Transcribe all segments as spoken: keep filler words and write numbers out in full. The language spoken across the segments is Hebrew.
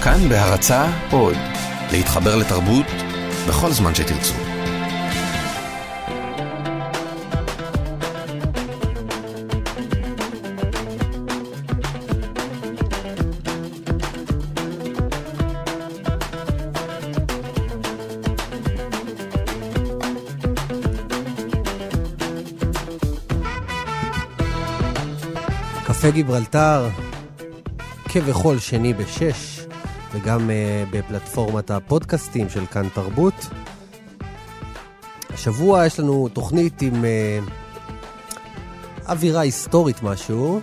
כאן בהרצאה עוד, להתחבר לתרבות בכל זמן שתרצו. קפה גיברלטר, כבכל שני בשש, וגם uh, בפלטפורמת הפודקאסטים של כאן תרבות. השבוע יש לנו תוכנית עם uh, אווירה היסטורית משהו.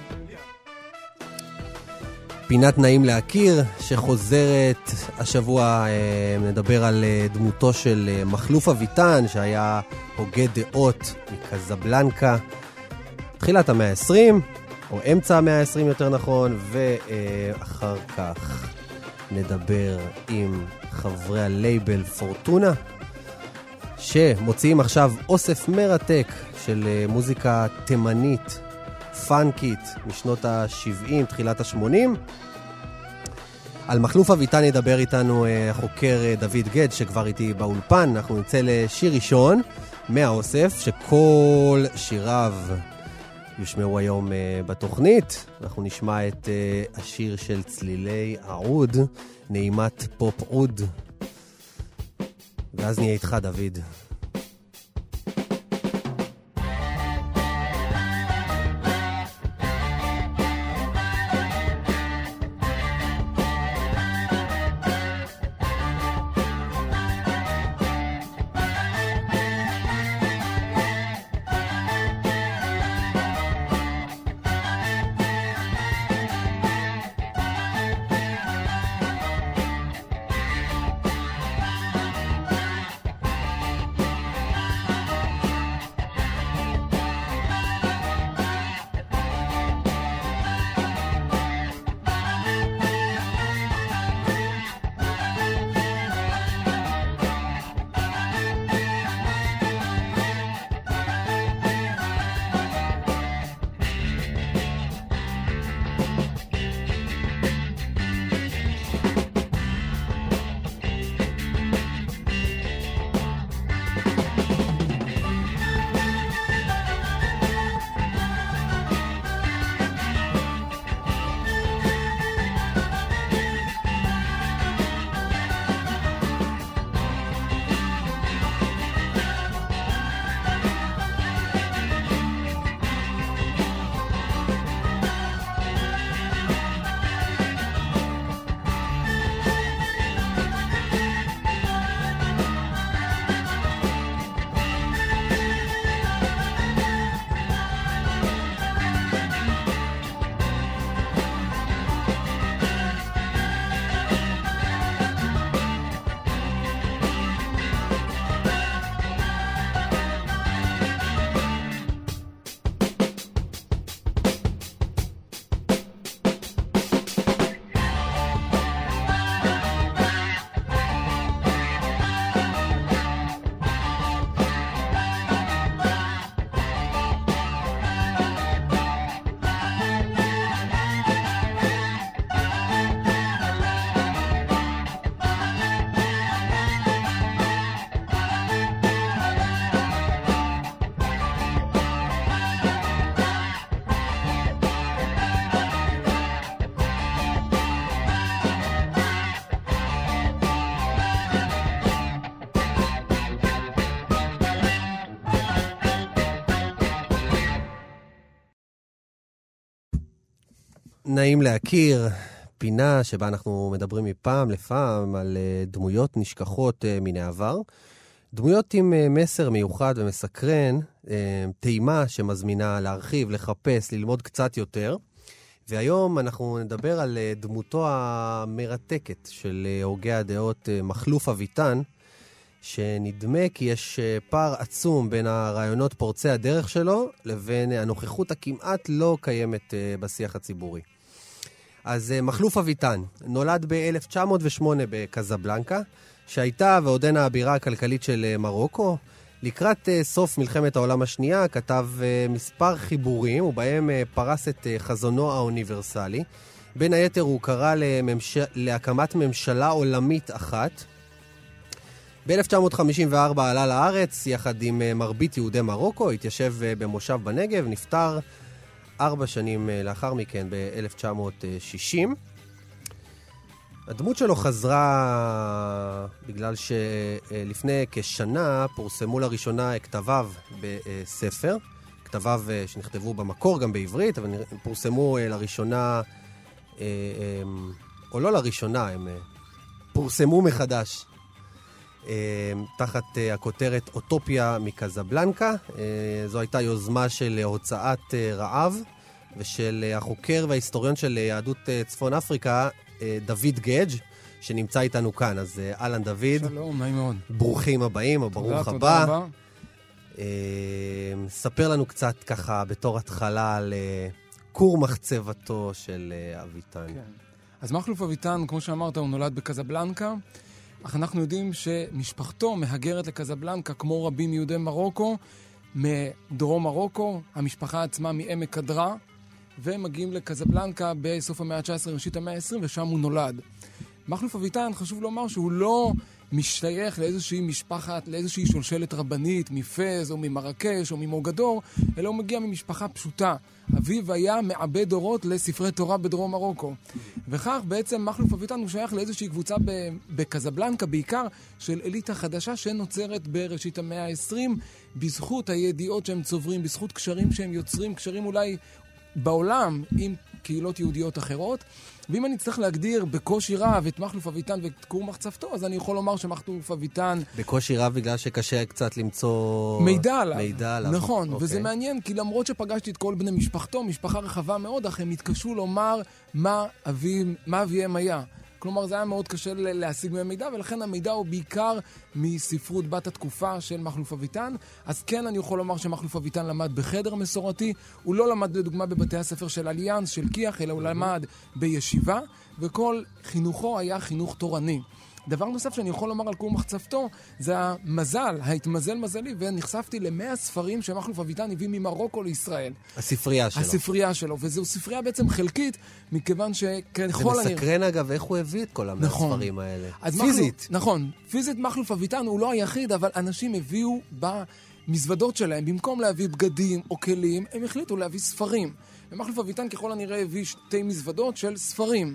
פינת נעים להכיר, שחוזרת השבוע, uh, נדבר על uh, דמותו של uh, מחלוף אביטן, שהיה הוגה דעות מקזבלנקה, תחילת המאה ה-עשרים, או אמצע המאה ה-עשרים יותר נכון, ואחר כך נדבר עם חברי הלייבל פורטונה, שמוציאים עכשיו אוסף מרתק של מוזיקה תימנית, פאנקית, משנות ה-שבעים, תחילת ה-שמונים. על מחלוף אביטן ידבר איתנו החוקר דוד גד, שכבר איתי באולפן. אנחנו נצא לשיר ראשון מהאוסף, שכל שיריו יושמעו היום uh, בתוכנית. אנחנו נשמע את uh, השיר של צלילי העוד, נעימת פופ עוד. ואז נהיה איתך, דוד. נעים להכיר, פינה שבה אנחנו מדברים מפעם לפעם על דמויות נשכחות מן העבר. דמויות עם מסר מיוחד ומסקרן, תאימה שמזמינה להרחיב, לחפש, ללמוד קצת יותר. והיום אנחנו נדבר על דמותו המרתקת של הוגה הדעות מחלוף אביטן, שנדמה כי יש פער עצום בין הרעיונות פורצי הדרך שלו לבין הנוכחות הכמעט לא קיימת בשיח הציבורי. אז מחלוף אביטן נולד ב-אלף תשע מאות ושמונה בקזבלנקה, שהייתה ועודנה הבירה הכלכלית של מרוקו. לקראת סוף מלחמת העולם השנייה כתב מספר חיבורים, ובהם פרס את חזונו האוניברסלי, בין היתר הוא קרא לממש... להקמת ממשלה עולמית אחת. ב-אלף תשע מאות חמישים וארבע עלה לארץ יחד עם מרבית יהודי מרוקו, התיישב במושב בנגב, נפטר ארבע שנים לאחר מכן ב-אלף תשע מאות שישים. הדמות שלו חזרה בגלל שלפני כשנה פורסמו לראשונה כתביו בספר, כתביו שנכתבו במקור גם בעברית, אבל פורסמו לראשונה, או לא לראשונה, הם פורסמו מחדש תחת הכותרת אוטופיה מקזבלנקה. זו הייתה יוזמה של הוצאת רעב ושל החוקר וההיסטוריון של יהדות צפון אפריקה, דוד גאג', שנמצא איתנו כאן. אז אלן דוד. שלום, נעים מאוד. ברוכים הבאים, או ברוך הבא. תודה רבה. ספר לנו קצת ככה בתור התחלה על כור מחצבתו של אביטן. כן. אז מכלוף אביטן, כמו שאמרת, הוא נולד בקזבלנקה, אך אנחנו יודעים שמשפחתו מהגרת לקזבלנקה, כמו רבים מיהודי מרוקו, מדרום מרוקו, המשפחה עצמה מעמק קדרה, ומגיעים לקזבלנקה בסוף המאה ה-תשע עשרה, ראשית המאה ה-עשרים, ושם הוא נולד. מכלוף אביטן, חשוב לומר שהוא לא משתייך לאיזושהי משפחת, לאיזושהי שולשלת רבנית, מפז או ממרקש או ממוגדור, אלא הוא מגיע ממשפחה פשוטה. אביו היה מעבד דורות לספרי תורה בדרום מרוקו. וכך בעצם מכלוף אביטן הוא שייך לאיזושהי קבוצה בקזבלנקה, בעיקר של אליטה חדשה שנוצרת בראשית המאה ה-עשרים, בזכות הידיעות שהם צוברים, בזכות קשרים שהם יוצרים, קשרים אולי בעולם עם קהילות יהודיות אחרות. ואם אני צריך להגדיר בקושי רב את מכלוף אביטן ואת כור מחצבתו, אז אני יכול לומר שמכלוף אביטן... בקושי רב בגלל שקשה קצת למצוא... מידע עליו. מידע עליו. נכון, אוקיי. וזה מעניין, כי למרות שפגשתי את כל בני משפחתו, משפחה רחבה מאוד, אך הם התקשו לומר מה אביהם, מה אביהם היה. כלומר, זה היה מאוד קשה להשיג מהם מידע, ולכן המידע הוא בעיקר מספרות בת התקופה של מכלוף אביטן. אז כן, אני יכול לומר שמכלוף אביטן למד בחדר מסורתי, הוא לא למד לדוגמה בבתי הספר של אליאנס, של כיח, אלא הוא למד בישיבה, וכל חינוכו היה חינוך תורני. דבר נוסף שאני יכול לומר על כור מחצבתו, זה המזל, ההתמזל מזלי, ונחשפתי למאה ספרים שמכלוף אביטן הביא ממרוקו לישראל. הספרייה שלו. הספרייה שלו, וזו ספרייה בעצם חלקית, מכיוון שככל הנראה... זה מסקרן אגב, איך הוא הביא את כל המאה נכון. הספרים האלה. פיזית. מכלוף, נכון, פיזית מכלוף אביטן הוא לא היחיד, אבל אנשים הביאו במזוודות שלהם, במקום להביא בגדים או כלים, הם החליטו להביא ספרים. ומכלוף אביטן ככל הנראה הביא שתי מזוודות של ספרים.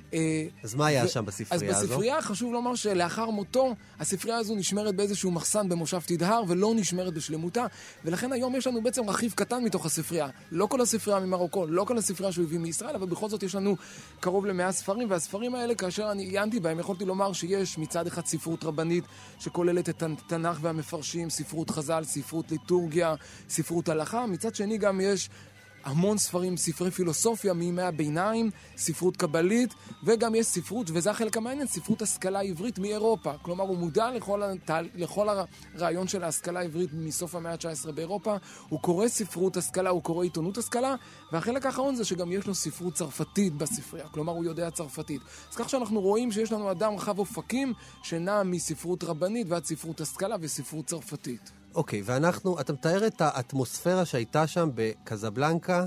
אז מה היה שם בספרייה הזו? אז בספרייה חשוב לומר שלאחר מותו, הספרייה הזו נשמרת באיזשהו מחסן במושב תדהר, ולא נשמרת בשלמותה, ולכן היום יש לנו בעצם רכיב קטן מתוך הספרייה. לא כל הספרייה ממרוקו, לא כל הספרייה שהוא הביא מישראל, אבל בכל זאת יש לנו קרוב למאה ספרים, והספרים האלה, כאשר אני עיינתי בהם, יכולתי לומר שיש מצד אחד ספרות רבנית, שכוללת את התנ"ך והמפרשים, ספרות חז"ל, ספרות ליטורגיה, ספרות הלכה. מצד שני גם יש המון ספרים, ספרי פילוסופיה מימי הביניים, ספרות קבלית, וגם יש ספרות, וזה החלק המעניין, ספרות השכלה עברית מאירופה. כלומר, הוא מודע לכל, לכל הרעיון של ההשכלה העברית מסוף המאה ה-תשע עשרה באירופה, הוא קורא ספרות השכלה, הוא קורא עיתונות השכלה, והחלק האחרון זה שגם יש לו ספרות צרפתית בספרייה, כלומר, הוא יודע צרפתית. אז כך שאנחנו רואים שיש לנו אדם רחב אופקים, שנע מספרות רבנית ועד ספרות השכלה וספרות צרפתית. אוקיי, ואנחנו, אתה מתאר את האטמוספירה שהייתה שם בקזבלנקה,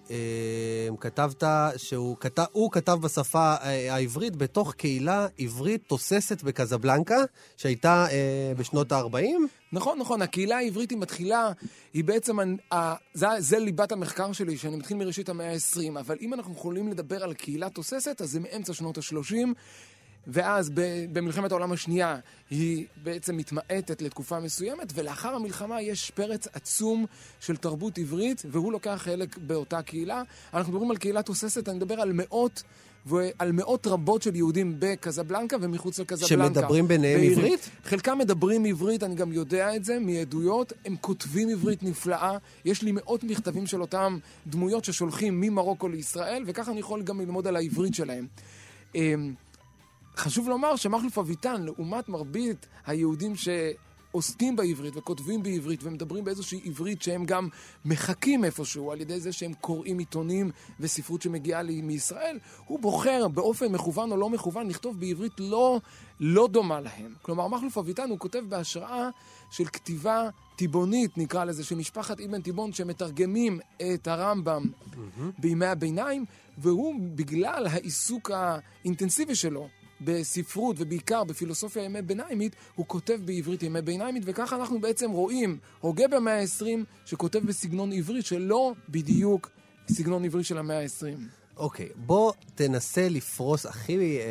כתבת שהוא כתב, הוא כתב בשפה העברית בתוך קהילה עברית תוססת בקזבלנקה, שהייתה בשנות ה-ארבעים. נכון, נכון, הקהילה העברית היא מתחילה, היא בעצם, זה, זה ליבת המחקר שלי, שאני מתחיל מראשית המאה ה-עשרים, אבל אם אנחנו יכולים לדבר על קהילה תוססת, אז זה מאמצע שנות ה-שלושים, ואז במלחמת העולם השנייה היא בעצם מתמעטת לתקופה מסוימת, ולאחר המלחמה יש פרץ עצום של תרבות עברית, והוא לוקח חלק באותה קהילה. אנחנו מדברים על קהילה תוססת, אני מדבר על מאות, ועל מאות רבות של יהודים בקזבלנקה ומחוץ לקזבלנקה. שמדברים ביניהם בעברית? עברית? חלקם מדברים עברית, אני גם יודע את זה, מעדויות, הם כותבים עברית נפלאה, יש לי מאות מכתבים של אותם דמויות ששולחים ממרוקו לישראל, וכך אני יכול גם ללמוד על העברית שלהם. חשוב לומר שמכלוף אביטן, לעומת מרבית היהודים עוסקים בעברית וכותבים בעברית ומדברים באיזושהי עברית שהם גם מחכים איפשהו על ידי זה שהם קוראים עיתונים וספרות שמגיעה לי מישראל, הוא בוחר באופן מכוון או לא מכוון לכתוב בעברית לא, לא דומה להם. כלומר, מכלוף אביטן הוא כותב בהשראה של כתיבה טיבונית, נקרא לזה, של משפחת אבן תיבון שמתרגמים את הרמב"ם mm-hmm. בימי הביניים, והוא בגלל העיסוק האינטנסיבי שלו בספרות ובעיקר בפילוסופיה ימי ביניימית, הוא כותב בעברית ימי ביניימית, וככה אנחנו בעצם רואים הוגה במאה ה-עשרים שכותב בסגנון עברית שלא בדיוק סגנון עברית של המאה ה-עשרים. אוקיי, okay, בוא תנסה לפרוס הכי אה,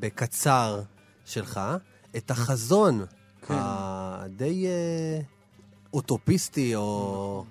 בקצר שלך את החזון כן. הדי אה, אוטופיסטי או...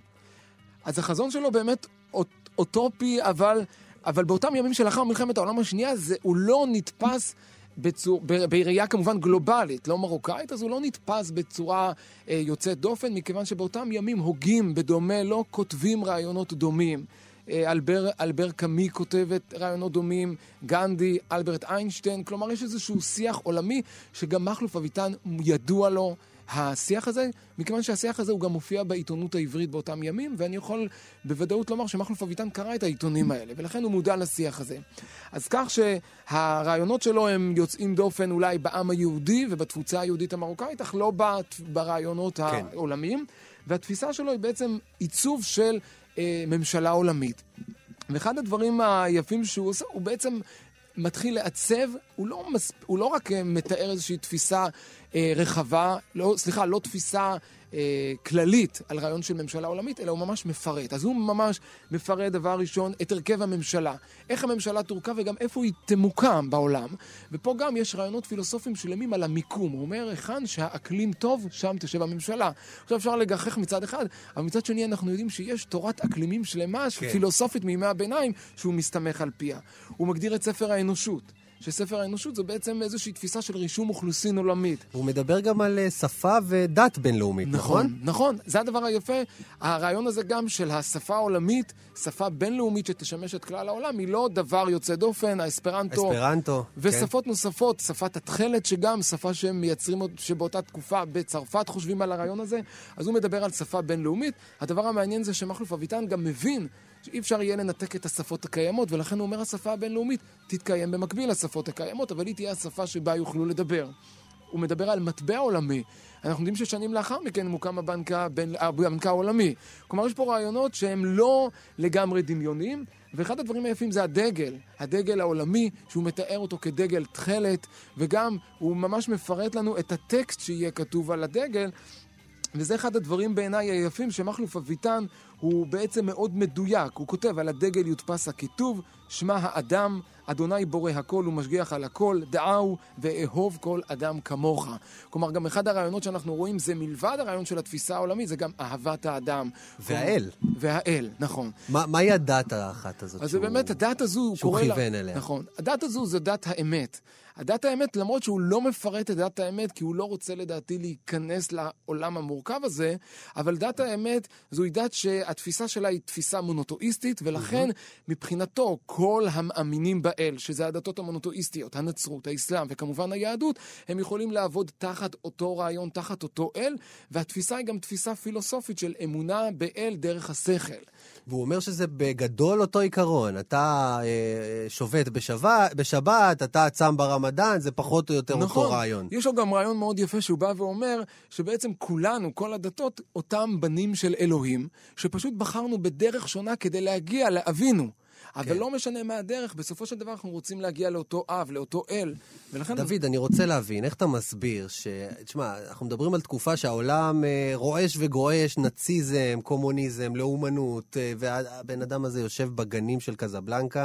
אז החזון שלו באמת אוט, אוטופי, אבל, אבל באותם ימים שלאחר מלחמת העולם השנייה זה, הוא לא נתפס בצור, ב, בראייה כמובן גלובלית, לא מרוקאית, אז הוא לא נתפס בצורה אה, יוצאת דופן, מכיוון שבאותם ימים הוגים בדומה, לא כותבים רעיונות דומים. אה, אלבר, אלבר קמי כותבת רעיונות דומים, גנדי, אלברט איינשטיין, כלומר יש איזשהו שיח עולמי שגם מכלוף אביטן ידוע לו, השיח הזה, מכיוון שהשיח הזה הוא גם מופיע בעיתונות העברית באותם ימים, ואני יכול בוודאות לומר שמכלוף אביטן קרא את העיתונים האלה, ולכן הוא מודע לשיח הזה. אז כך שהרעיונות שלו הם יוצאים דופן אולי בעם היהודי ובתפוצה היהודית המרוקאית, אך לא ברעיונות כן. העולמיים, והתפיסה שלו היא בעצם עיצוב של אה, ממשלה עולמית. ואחד הדברים היפים שהוא עושה, הוא בעצם מתחיל לעצב, הוא לא, מס... הוא לא רק מתאר איזושהי תפיסה אה, רחבה, לא, סליחה, לא תפיסה אה, כללית על רעיון של ממשלה עולמית, אלא הוא ממש מפרט. אז הוא ממש מפרט דבר ראשון את הרכב הממשלה, איך הממשלה תורכב וגם איפה היא תמוקם בעולם. ופה גם יש רעיונות פילוסופיים שלמים על המיקום. הוא אומר, היכן שהאקלים טוב, שם תשב הממשלה. עכשיו אפשר לגחך מצד אחד, אבל מצד שני אנחנו יודעים שיש תורת אקלימים שלמה, כן. פילוסופית מימי הביניים, שהוא מסתמך על פיה. הוא מגדיר את ספר האנושות. שספר האנושות זו בעצם איזושהי תפיסה של רישום אוכלוסין עולמית. הוא מדבר גם על שפה ודת בינלאומית, נכון? נכון, נכון. זה הדבר היפה. הרעיון הזה גם של השפה העולמית, שפה בינלאומית שתשמש את כלל העולם, היא לא דבר יוצא דופן, האספרנטו. אספרנטו, ושפות כן. נוספות, שפת התחלת, שגם שפה שהם מייצרים, שבאותה תקופה בצרפת חושבים על הרעיון הזה, אז הוא מדבר על שפה בינלאומית. הדבר המעניין זה שמכלוף אביטן גם מבין שאי אפשר יהיה לנתק את השפות הקיימות, ולכן הוא אומר, השפה הבינלאומית תתקיים במקביל לשפות הקיימות, אבל היא תהיה השפה שבה יוכלו לדבר. הוא מדבר על מטבע עולמי. אנחנו יודעים ששנים לאחר מכן מוקם הבנק, הבין, הבנק העולמי. כלומר, יש פה רעיונות שהם לא לגמרי דמיוניים, ואחד הדברים היפים זה הדגל, הדגל העולמי, שהוא מתאר אותו כדגל תכלת, וגם הוא ממש מפרט לנו את הטקסט שיהיה כתוב על הדגל, וזה אחד הדברים בעיניי היפים שמכלוף אביטן הוא בעצם מאוד מדויק. הוא כותב על הדגל יודפס הכיתוב, שמע האדם, אדוני בורא הכל ומשגיח על הכל, דעהו ואהוב כל אדם כמוך. כלומר, גם אחד הרעיונות שאנחנו רואים זה מלבד הרעיון של התפיסה העולמית, זה גם אהבת האדם. והאל. והאל, נכון. מה, מהי הדת האחת הזאת? אז שהוא... זה באמת, הדת הזו... שהוא כיוון אליה. נכון. הדת הזו זה דת האמת. הדת האמת, למרות שהוא לא מפרט את דת האמת, כי הוא לא רוצה לדעתי להיכנס לעולם המורכב הזה, אבל דת האמת זוהי דת שהתפיסה שלה היא תפיסה מונותואיסטית, ולכן מבחינתו כל המאמינים באל, שזה הדתות המונותואיסטיות, הנצרות, האסלאם וכמובן היהדות, הם יכולים לעבוד תחת אותו רעיון, תחת אותו אל, והתפיסה היא גם תפיסה פילוסופית של אמונה באל דרך השכל. והוא אומר שזה בגדול אותו עיקרון. אתה אה, שובת בשבת, בשבת, אתה צם ברמדאן, זה פחות או יותר נכון. אותו רעיון. יש לו גם רעיון מאוד יפה שהוא בא ואומר שבעצם כולנו, כל הדתות, אותם בנים של אלוהים, שפשוט בחרנו בדרך שונה כדי להגיע לאבינו. אבל כן. לא משנה מה הדרך, בסופו של דבר אנחנו רוצים להגיע לאותו אב, לאותו אל. ולכן... דוד, אני רוצה להבין, איך אתה מסביר ש... תשמע, אנחנו מדברים על תקופה שהעולם אה, רועש וגועש, נאציזם, קומוניזם, לאומנות, אה, והבן אדם הזה יושב בגנים של קזבלנקה,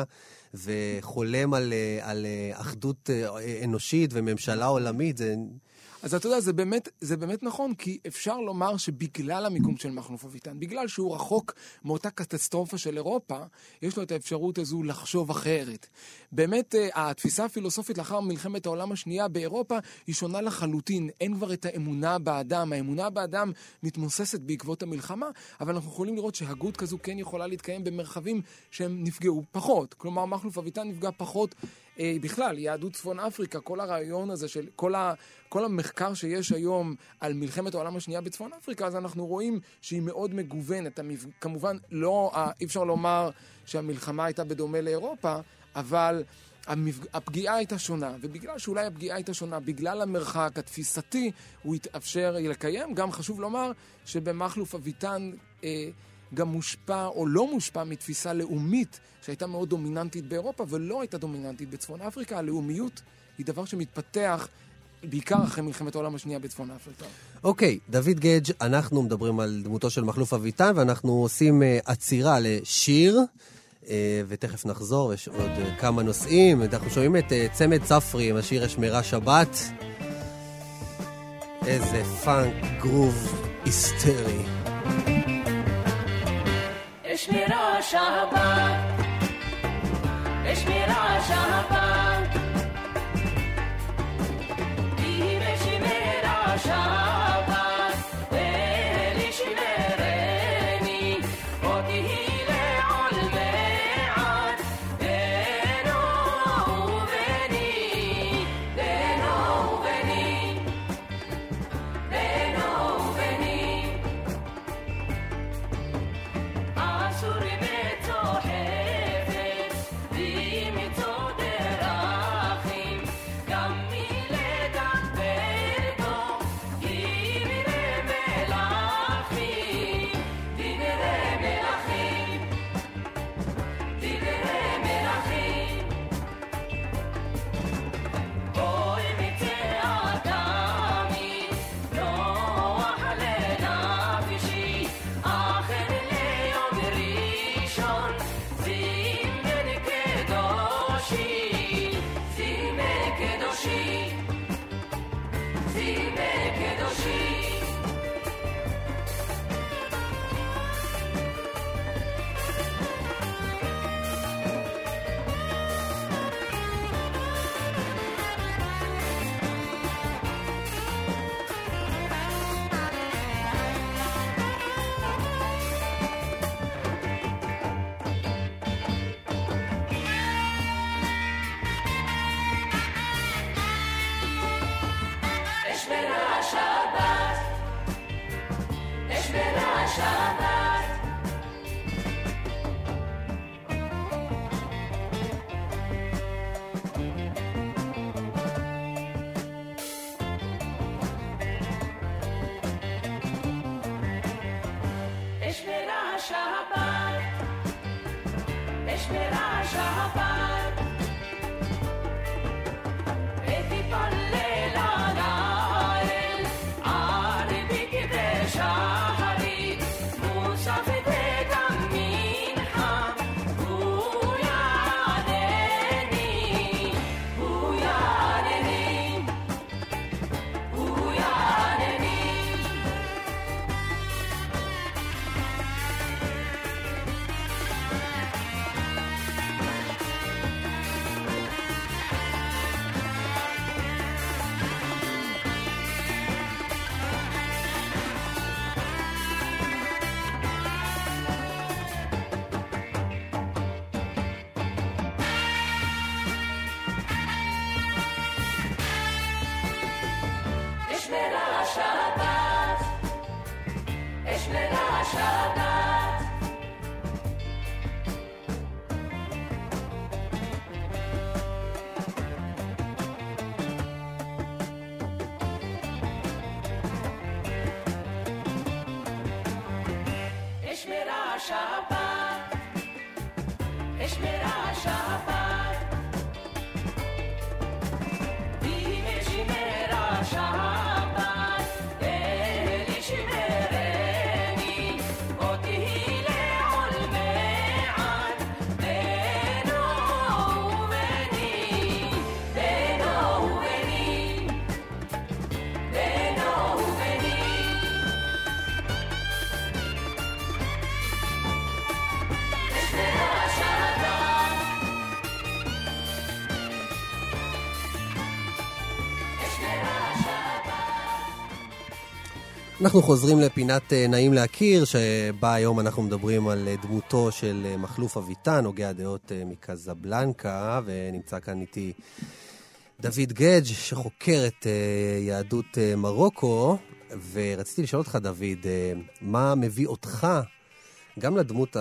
וחולם על, אה, על אה, אחדות אה, אנושית וממשלה עולמית, זה... אז אתה יודע, זה באמת, זה באמת נכון, כי אפשר לומר שבגלל המיקום של מכלוף אביטן, בגלל שהוא רחוק מאותה קטסטרופה של אירופה, יש לו את האפשרות הזו לחשוב אחרת. באמת, התפיסה הפילוסופית לאחר מלחמת העולם השנייה באירופה היא שונה לחלוטין. אין כבר את האמונה באדם. האמונה באדם מתמוססת בעקבות המלחמה, אבל אנחנו יכולים לראות שהגות כזו כן יכולה להתקיים במרחבים שהם נפגעו פחות. כלומר, מכלוף אביטן נפגע פחות בכלל, יהדות צפון אפריקה, כל הרעיון הזה של כל, ה, כל המחקר שיש היום על מלחמת העולם השנייה בצפון אפריקה, אז אנחנו רואים שהיא מאוד מגוונת. המפ... כמובן, לא, אי אפשר לומר שהמלחמה הייתה בדומה לאירופה, אבל הפגיעה הייתה שונה, ובגלל שאולי הפגיעה הייתה שונה, בגלל המרחק התפיסתי, הוא התאפשר לקיים. גם חשוב לומר שבמחלוף אביטן אה, גם מושפע או לא מושפע מתפיסה לאומית, שהייתה מאוד דומיננטית באירופה, ולא הייתה דומיננטית בצפון אפריקה. הלאומיות היא דבר שמתפתח בעיקר אחרי מלחמת העולם השנייה בצפון אפריקה. אוקיי, דוד גדג', אנחנו מדברים על דמותו של מחלוף אביטן, ואנחנו עושים uh, עצירה לשיר, uh, ותכף נחזור, יש עוד uh, כמה נושאים. אנחנו שומעים את uh, צמד צפרי עם השיר אשמרה שבת. איזה פאנק גרוב היסטרי. אשמרה שבת, אשמרה שבת, היא משמרה שבת, ולשמרני, אותי לעולמי עד, בינו וביני, בינו וביני, בינו וביני, אסור מצוחפת, ומצוא דרכים, גם מלדבר בו, דברי מלכים, דברי מלכים, דברי מלכים. בואי מצא אדמי, נוח לנפשי, אחר ליום ראשון, זימן קדושי, זימן קדושי, זימן קדושי. אשמרה שבת, אשמרה שבת, אשמרה שבת, אשמרה שבת, ותתפלל על האל, ערבי כשחרית, מוסף וגם מנחה, הוא יענני, הוא יענני, הוא יענני. אשמרה שבת, אשמרה שבת, אשמרה שבת, אשמרה שבת, היא משמרה שבת, אנחנו חוזרים לפינת נעים להכיר, שבה היום אנחנו מדברים על דמותו של מחלוף אביטן, הוגה הדעות מקזבלנקה, ונמצא כאן איתי דוד גדג' שחוקר את יהדות מרוקו, ורציתי לשאול אותך, דוד, מה מביא אותך גם לדמות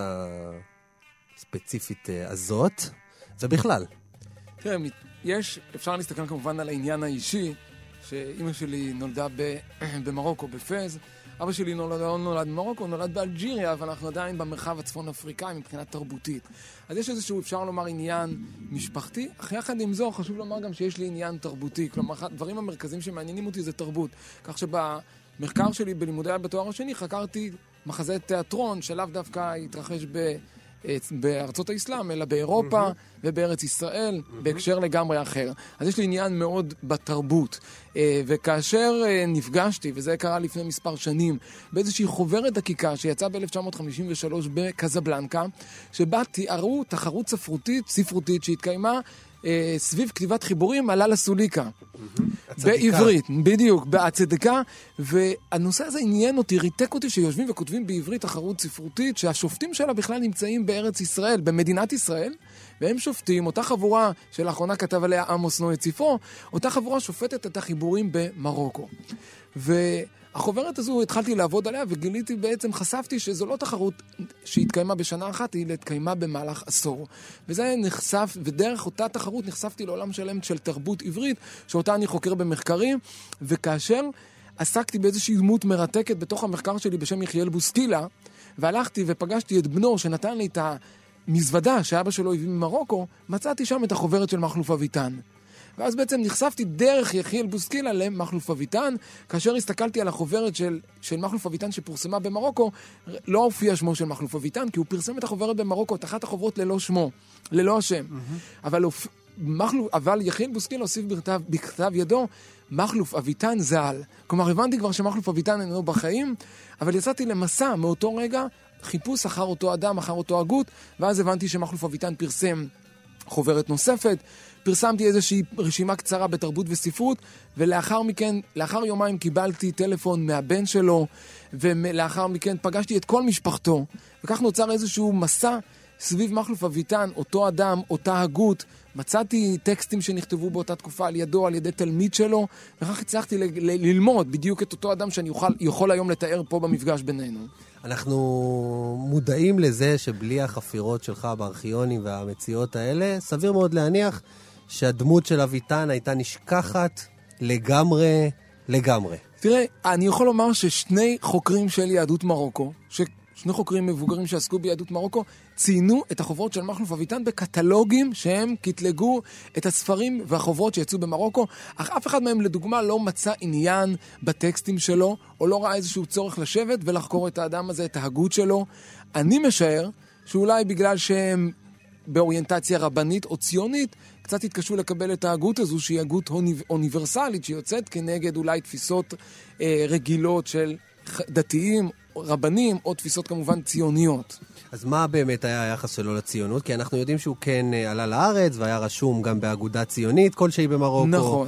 הספציפית הזאת, ובכלל? תראה, יש, אפשר להסתכל כמובן על העניין האישי, שאמא שלי נולדה במרוקו, בפז. אבא שלי נולד, לא נולד במרוקו, נולד באלג'יריה, אבל אנחנו עדיין במרחב הצפון אפריקאי מבחינת תרבותית. אז יש איזשהו, אפשר לומר, עניין משפחתי, אך יחד עם זו חשוב לומר גם שיש לי עניין תרבותי. כלומר, הדברים המרכזיים שמעניינים אותי זה תרבות. כך שבמחקר שלי בלימודי בתואר השני חקרתי מחזה תיאטרון שלאו דווקא התרחש ב... בארצות האסלאם, אלא באירופה mm-hmm. ובארץ ישראל, mm-hmm. בהקשר לגמרי אחר. אז יש לי עניין מאוד בתרבות. וכאשר נפגשתי, וזה קרה לפני מספר שנים, באיזושהי חוברת דקיקה שיצאה ב-אלף תשע מאות חמישים ושלוש בקזבלנקה, שבה תיארו תחרות ספרותית, ספרותית שהתקיימה סביב כתיבת חיבורים על הסוליקה. בעברית, בדיוק, בהצדקה, והנושא הזה עניין אותי, ריתק אותי שיושבים וכותבים בעברית תחרות ספרותית, שהשופטים שלה בכלל נמצאים בארץ ישראל, במדינת ישראל, והם שופטים, אותה חבורה שלאחרונה כתב עליה עמוס נוי את ספרו, אותה חבורה שופטת את החיבורים במרוקו. והחוברת הזו התחלתי לעבוד עליה, וגיליתי בעצם, חשפתי שזו לא תחרות שהתקיימה בשנה אחת, היא התקיימה במהלך עשור. וזה נחשף, ודרך אותה תחרות נחשפתי לעולם שלם של תרבות עברית, שאותה אני חוקר במחקרים, וכאשר עסקתי באיזושהי דמות מרתקת בתוך המחקר שלי בשם יחיאל בוסקילה, והלכתי ופגשתי את בנו שנתן לי את המזוודה שאבא שלו הביא ממרוקו, מצאתי שם את החוברת של מחלוף אביטן. ואז בעצם נחשפתי דרך יחיאל בוסקילה למחלוף אביטן. כאשר הסתכלתי על החוברת של, של מחלוף אביטן שפורסמה במרוקו, לא הופיע שמו של מחלוף אביטן, כי הוא פרסם את החוברת במרוקו, את אחת החוברות ללא שמו, ללא השם. Mm-hmm. אבל, מחלוף, אבל יחיאל בוסקילה הוסיף בכתב, בכתב ידו, מחלוף אביטן ז"ל. כלומר, הבנתי כבר שמחלוף אביטן אינו בחיים, אבל יצאתי למסע מאותו רגע, חיפוש אחר אותו אדם, אחר אותו הגות, ואז הבנתי שמחלוף אביטן פרסם חוברת נוספת, פרסמתי איזושהי רשימה קצרה בתרבות וספרות, ולאחר מכן, לאחר יומיים קיבלתי טלפון מהבן שלו, ולאחר מכן פגשתי את כל משפחתו, וכך נוצר איזשהו מסע סביב מחלוף אביטן, אותו אדם, אותה הגות. מצאתי טקסטים שנכתבו באותה תקופה על ידו, על ידי תלמיד שלו, וכך הצלחתי ל- ל- ללמוד בדיוק את אותו אדם שאני יכול, יכול היום לתאר פה במפגש בינינו. אנחנו מודעים לזה שבלי החפירות שלך בארכיונים והמציאות האלה, סביר מאוד להניח שהדמות של אביטן הייתה נשכחת לגמרי, לגמרי. תראה, אני יכול לומר ששני חוקרים של יהדות מרוקו, שני חוקרים מבוגרים שעסקו ביהדות מרוקו, ציינו את החוברות של מחלוף אביטן בקטלוגים שהם קטלגו את הספרים והחוברות שיצאו במרוקו, אך אף אחד מהם לדוגמה לא מצא עניין בטקסטים שלו, או לא ראה איזשהו צורך לשבת ולחקור את האדם הזה, את ההגות שלו. אני משער שאולי בגלל שהם באוריינטציה רבנית או ציונית, קצת התקשו לקבל את ההגות הזו, שהיא הגות אוניברסלית, שיוצאת כנגד אולי תפיסות אה, רגילות של דתיים, רבנים, או תפיסות כמובן ציוניות. אז מה באמת היה היחס שלו לציונות? כי אנחנו יודעים שהוא כן עלה לארץ, והיה רשום גם באגודה ציונית כלשהי במרוקו. נכון.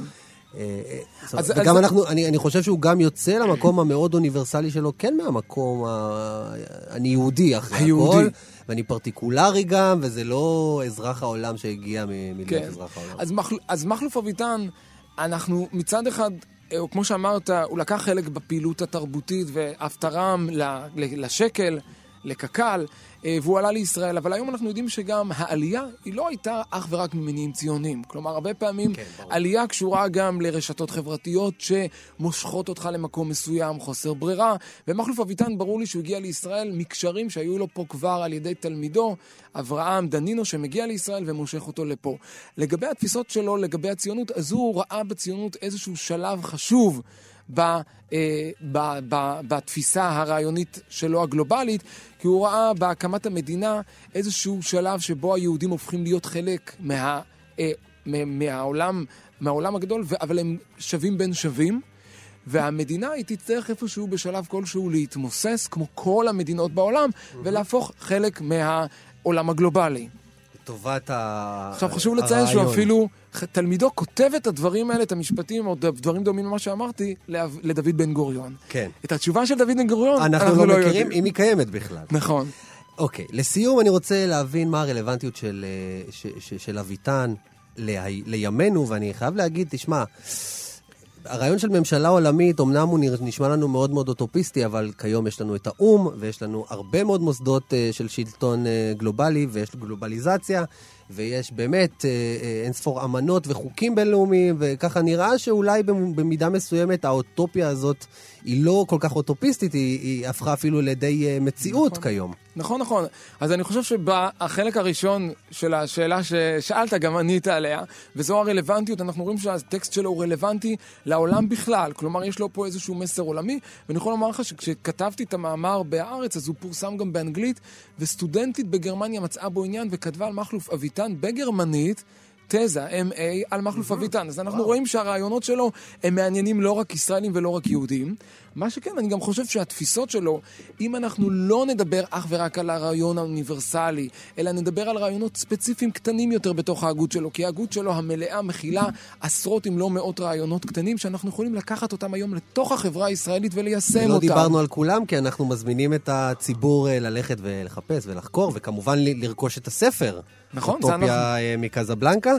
אז, וגם אז... אנחנו, אני, אני חושב שהוא גם יוצא למקום המאוד אוניברסלי שלו, כן מהמקום ה... אני יהודי אחרי היהודי. הכל, ואני פרטיקולרי גם, וזה לא אזרח העולם שהגיע מלהיות כן. אזרח העולם. אז, מחל... אז מחלוף אביטן, אנחנו מצד אחד, או כמו שאמרת, הוא לקח חלק בפעילות התרבותית, ואף תרם לשקל, לקקל, והוא עלה לישראל, אבל היום אנחנו יודעים שגם העלייה היא לא הייתה אך ורק ממניעים ציונים. כלומר, הרבה פעמים כן, עלייה קשורה גם לרשתות חברתיות שמושכות אותך למקום מסוים, חוסר ברירה, ומחלוף אביטן ברור לי שהוא הגיע לישראל מקשרים שהיו לו פה כבר על ידי תלמידו, אברהם דנינו, שמגיע לישראל ומושך אותו לפה. לגבי התפיסות שלו, לגבי הציונות, אז הוא ראה בציונות איזשהו שלב חשוב ב, אה, ב, ב, בתפיסה הרעיונית שלו הגלובלית, כי הוא ראה בהקמת המדינה איזשהו שלב שבו היהודים הופכים להיות חלק מה, אה, מהעולם, מהעולם הגדול, אבל הם שווים בין שווים, והמדינה היא תצטרך איפשהו בשלב כלשהו להתמוסס, כמו כל המדינות בעולם, ולהפוך חלק מהעולם הגלובלי. לטובת הרעיון. עכשיו חשוב לציין שהוא אפילו, תלמידו כותב את הדברים האלה, את המשפטים, או דברים דומים למה שאמרתי, לדוד בן גוריון. כן. את התשובה של דוד בן גוריון, אנחנו לא מכירים, אם היא קיימת בכלל. נכון. אוקיי, לסיום אני רוצה להבין מה הרלוונטיות של, של אביטן לימינו, ואני חייב להגיד, תשמע, הרעיון של ממשלה עולמית, אמנם הוא נשמע לנו מאוד מאוד אוטופיסטי, אבל כיום יש לנו את האום, ויש לנו הרבה מאוד מוסדות של שלטון גלובלי, ויש גלובליזציה, ויש באמת אין ספור אמנות וחוקים בינלאומיים, וככה נראה שאולי במידה מסוימת האוטופיה הזאת היא לא כל כך אוטופיסטית, היא, היא הפכה אפילו לידי מציאות נכון. כיום. נכון, נכון. אז אני חושב שבחלק הראשון של השאלה ששאלת, גם ענית עליה, וזו הרלוונטיות, אנחנו רואים שהטקסט שלו הוא רלוונטי לעולם בכלל, כלומר יש לו פה איזשהו מסר עולמי, ואני יכול לומר לך שכשכתבתי את המאמר בארץ, אז הוא פורסם גם באנגלית, וסטודנטית בגרמניה מצאה בו עניין וכתבה על מחלוף אביטן בגרמנית, תזה, אם איי, על מחלוף אביטן. אז אנחנו רואים שהרעיונות שלו הם מעניינים לא רק ישראלים ולא רק יהודים. מה שכן, אני גם חושב שהתפיסות שלו, אם אנחנו לא נדבר אך ורק על הרעיון האוניברסלי, אלא נדבר על רעיונות ספציפיים קטנים יותר בתוך ההגות שלו, כי ההגות שלו המלאה מכילה עשרות אם לא מאות רעיונות קטנים, שאנחנו יכולים לקחת אותם היום לתוך החברה הישראלית וליישם אותם. לא דיברנו על כולם, כי אנחנו מזמינים את הציבור ללכת ולחפש ולחקור, וכמובן לרכוש את הספר. נכון, אוטופיה מקזבלנקה,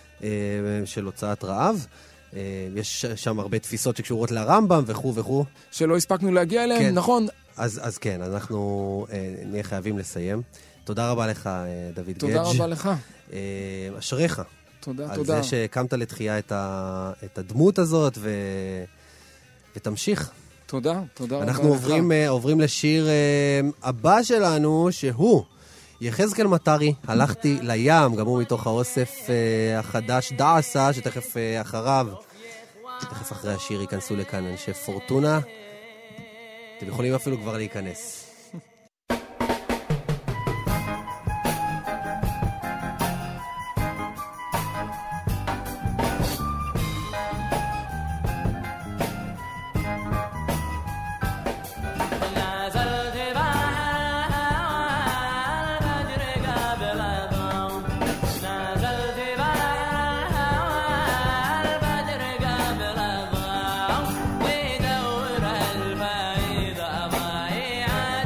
של הוצאת רעב. יש שם הרבה תפיסות שקשורות לרמב"ם וכו' וכו'. שלא הספקנו להגיע אליהם, כן. נכון. אז, אז כן, אנחנו נהיה חייבים לסיים. תודה רבה לך, דוד גדג'. תודה רבה לך. אשריך. תודה, על תודה. זה שהקמת לתחייה את, ה, את הדמות הזאת, ו, ותמשיך. תודה, תודה רבה לך. אנחנו עוברים, עוברים לשיר הבא שלנו, שהוא יחזקאל מטרי, הלכתי לים, גם הוא מתוך האוסף uh, החדש דעשה, שתכף uh, אחריו, תכף אחרי השיר ייכנסו לכאן אנשי פורטונה. אתם יכולים אפילו כבר להיכנס. Yeah.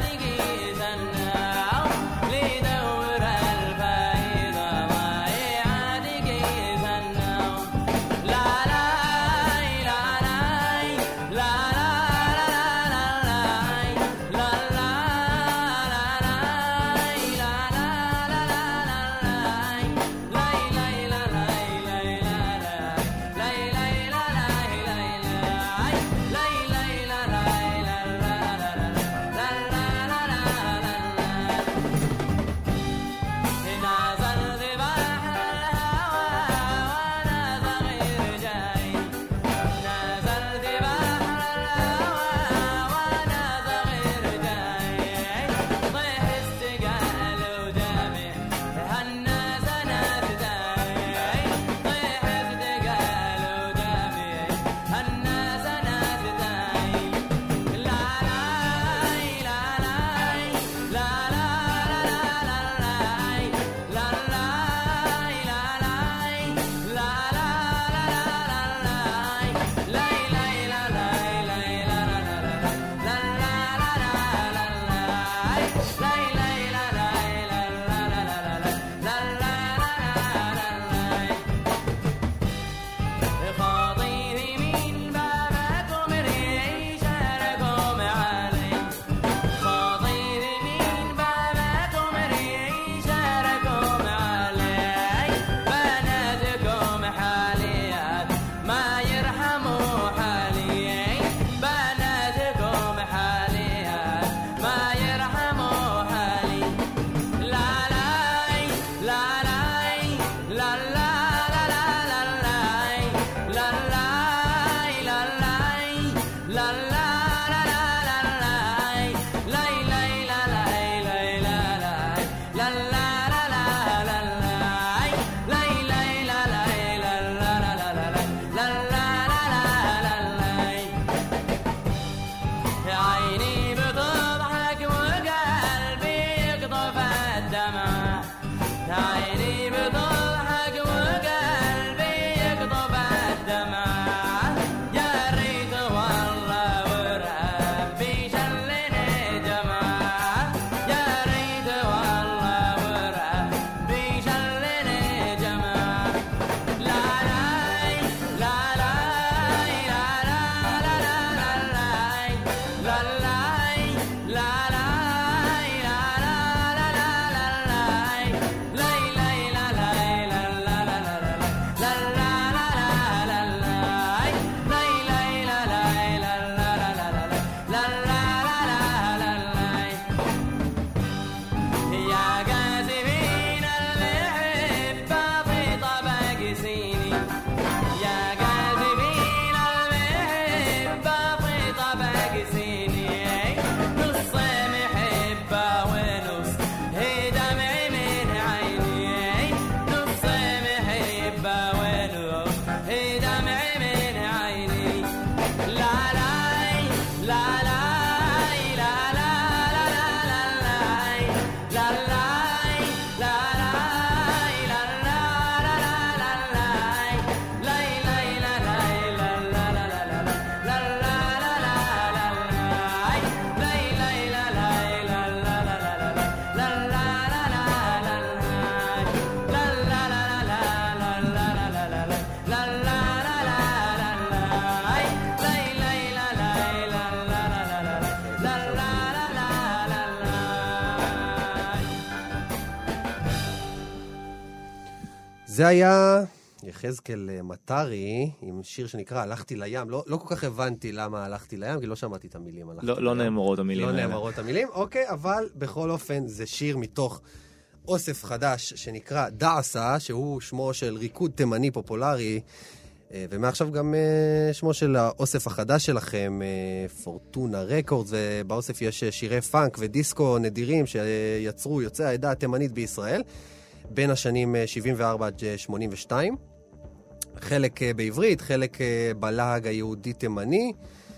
זה היה יחזקאל מטרי, עם שיר שנקרא הלכתי לים. לא, לא כל כך הבנתי למה הלכתי לים, כי לא שמעתי את המילים. לא, לא נאמרות המילים. לא נאמרות המילים, אוקיי, אבל בכל אופן זה שיר מתוך אוסף חדש שנקרא דעסה, שהוא שמו של ריקוד תימני פופולרי, ומעכשיו גם שמו של האוסף החדש שלכם, פורטונה רקורדס, ובאוסף יש שירי פאנק ודיסקו נדירים שיצרו יוצאי העדה התימנית בישראל, בין השנים שבעים וארבע עד שמונים ושתיים. חלק בעברית, חלק בלהג היהודי תימני.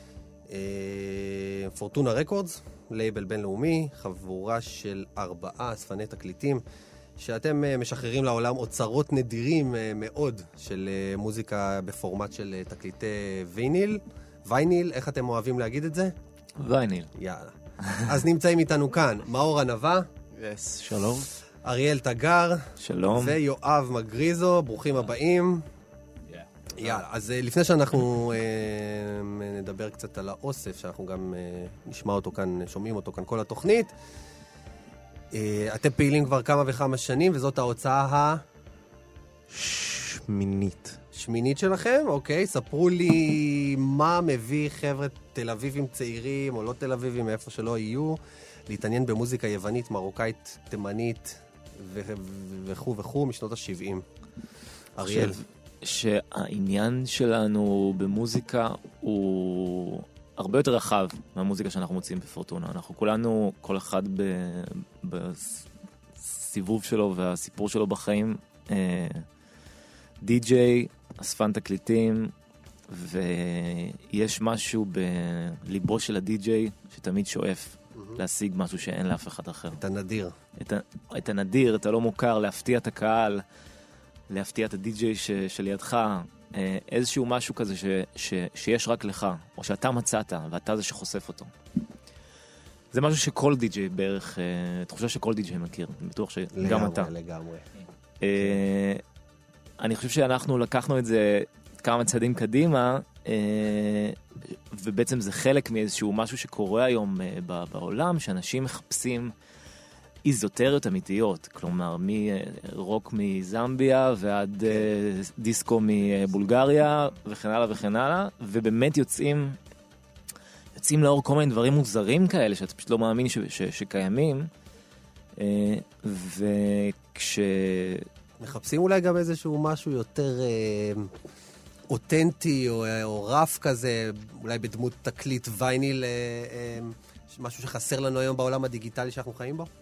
פורטונה רקורדס, לייבל בינלאומי, חבורה של ארבעה אספני תקליטים, שאתם משחררים לעולם אוצרות נדירים מאוד של מוזיקה בפורמט של תקליטי ויניל. וייניל, איך אתם אוהבים להגיד את זה? וייניל. יאללה. אז נמצאים איתנו כאן מאור ענבה. יס, שלום. אריאל תגר. שלום. ויואב מגריזו, ברוכים הבאים. יאללה, אז לפני שאנחנו אה, נדבר קצת על האוסף, שאנחנו גם אה, נשמע אותו כאן, שומעים אותו כאן כל התוכנית, אה, אתם פעילים כבר כמה וכמה שנים, וזאת ההוצאה ה... שמינית. שמינית שלכם? אוקיי, ספרו לי מה מביא חבר'ה תל אביבים צעירים, או לא תל אביבים, מאיפה שלא יהיו, להתעניין במוזיקה יוונית, מרוקאית, תימנית, וכו' וכו', משנות ה-שבעים. אריאל. שהעניין שלנו במוזיקה הוא הרבה יותר רחב מהמוזיקה שאנחנו מוצאים בפורטונה. אנחנו כולנו, כל אחד בסיבוב שלו והסיפור שלו בחיים, די-ג'יי, אספן תקליטים, ויש משהו בליבו של הדי-ג'יי שתמיד שואף להשיג משהו שאין לאף אחד אחר. את הנדיר. את, ה, את הנדיר, את הלא מוכר, להפתיע את הקהל, להפתיע את הדי-ג'יי ש, שלידך, איזשהו משהו כזה ש, ש, שיש רק לך, או שאתה מצאת, ואתה זה שחושף אותו. זה משהו שכל די-ג'יי בערך, תחושה שכל די-ג'יי מכיר, אני בטוח שגם לגמרי, אתה. לגמרי. אה, אני חושב שאנחנו לקחנו את זה כמה צעדים קדימה, אה, ובעצם זה חלק מאיזשהו משהו שקורה היום אה, בעולם, שאנשים מחפשים איזוטריות אמיתיות, כלומר מרוק מזמביה ועד דיסקו מבולגריה וכן הלאה וכן הלאה, ובאמת יוצאים יוצאים לאור כל מיני דברים מוזרים כאלה שאתה פשוט לא מאמין ש- ש- שקיימים, וכש... מחפשים אולי גם איזשהו משהו יותר אה, אותנטי או, או רף כזה, אולי בדמות תקליט וייניל, אה, אה, משהו שחסר לנו היום בעולם הדיגיטלי שאנחנו חיים בו?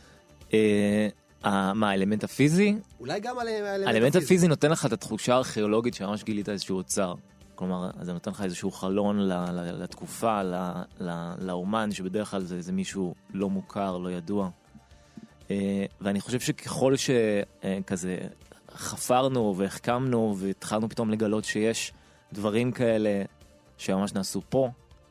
מה, האלמנט הפיזי? אולי גם על האלמנט הפיזי. האלמנט הפיזי נותן לך את התחושה הארכיאולוגית שממש גילית איזשהו אוצר. כלומר, זה נותן לך איזשהו חלון לתקופה, לאומן, שבדרך כלל זה מישהו לא מוכר, לא ידוע. ואני חושב שככל שכזה חפרנו והחכמנו והתחלנו פתאום לגלות שיש דברים כאלה שממש נעשו פה,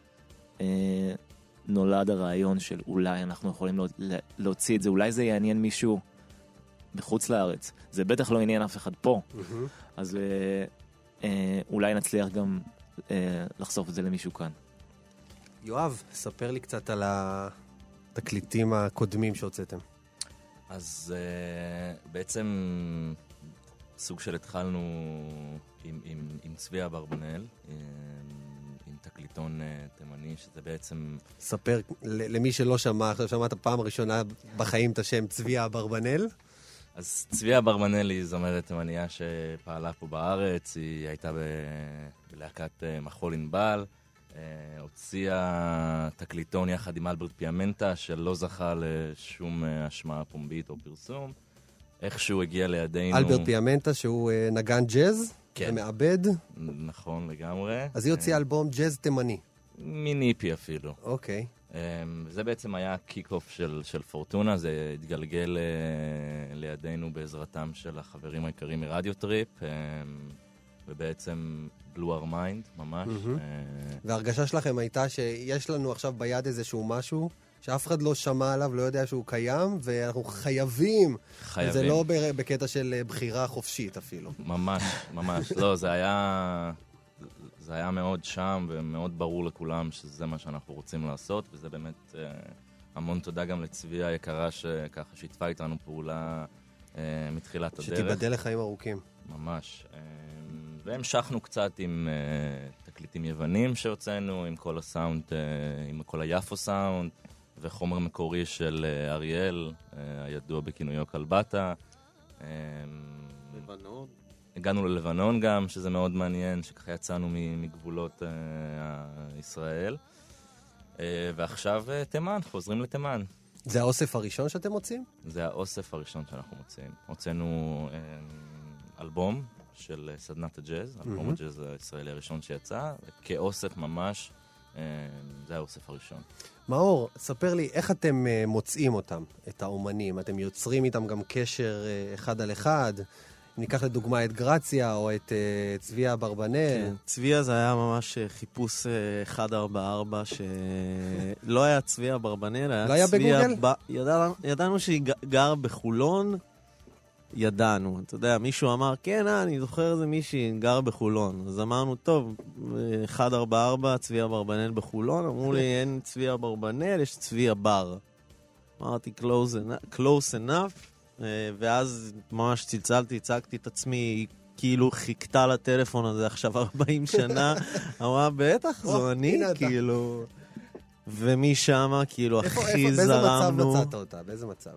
נולד הרעיון של אולי אנחנו יכולים להוציא את זה, אולי זה יעניין מישהו בחוץ לארץ. זה בטח לא עניין אף אחד פה. אז אולי נצליח גם לחשוף את זה למישהו כאן. יואב, ספר לי קצת על התקליטים הקודמים שהוצאתם. אז בעצם סוג של התחלנו עם, עם, עם צבי אברבנאל, עם תקליטון תימני, שזה בעצם... ספר למי שלא שמע, עכשיו שמעת פעם ראשונה בחיים את השם צבי אברבנאל. אז צבי אברבנאל היא זמרת תימניה שפעלה פה בארץ, היא הייתה ב... בלהקת מחול ענבל, הוציאה תקליטון יחד עם אלברט פיאמנטה, שלא זכה לשום השמעה פומבית או פרסום. איכשהו הגיע לידינו... אלברט פיאמנטה שהוא נגן ג'אז, כן. ומעבד. נכון, לגמרי. אז היא הוציאה אלבום ג'אז תימני. מיניפי אפילו. אוקיי. זה בעצם היה הקיק-אוף של, של פורטונה, זה התגלגל לידינו בעזרתם של החברים העיקריים מרדיו טריפ, ובעצם blew our mind, ממש. וההרגשה שלכם הייתה שיש לנו עכשיו ביד איזשהו משהו, שאף אחד לא שמע עליו, לא יודע שהוא קיים, ואנחנו חייבים. חייבים. זה לא בקטע של בחירה חופשית אפילו. ממש, ממש. לא, זה היה... זה היה מאוד שם, ומאוד ברור לכולם שזה מה שאנחנו רוצים לעשות, וזה באמת אה, המון תודה גם לצבי היקרה שככה שיתפה איתנו פעולה אה, מתחילת הדרך. שתיבדל לחיים ארוכים. ממש. אה, והמשכנו קצת עם אה, תקליטים יוונים שהוצאנו, עם כל הסאונד, אה, עם כל היפו סאונד, וחומר מקורי של אה, אריאל, אה, הידוע בכינויו קלבטה. אה, לבנון. הגענו ללבנון גם, שזה מאוד מעניין, שככה יצאנו מגבולות אה, ישראל. אה, ועכשיו אה, תימן, חוזרים לתימן. זה האוסף הראשון שאתם מוצאים? זה האוסף הראשון שאנחנו מוצאים. הוצאנו אה, אלבום של אה, סדנת הג'אז, אלבום הג'אז הישראלי הראשון שיצא, כאוסף ממש, אה, זה האוסף הראשון. מאור, ספר לי, איך אתם אה, מוצאים אותם, את האומנים? אתם יוצרים איתם גם קשר אה, אחד על אחד? ניקח לדוגמה את גרציה או את uh, צביה אברבנאל. כן, צביה זה היה ממש חיפוש uh, אחת ארבע ארבע, שלא היה צביה אברבנאל, היה לא היה צביה... בגוגל? ב... ידע... ידענו שהיא גר בחולון, ידענו. אתה יודע, מישהו אמר, כן, אה, אני זוכר איזה מישהי גר בחולון. אז אמרנו, טוב, אחת ארבע ארבע, צביה אברבנאל בחולון. אמרו לי, אין צביה אברבנאל, יש צביה בר. אמרתי, close enough. Close enough. ואז ממש צלצלתי, הצגתי את עצמי, כאילו חיכתה לטלפון הזה עכשיו ארבעים שנה, אמרה, בטח, זו אני, כאילו... ומשם, כאילו, הכי זרמנו... באיזה מצב מצאת אותה? באיזה מצב?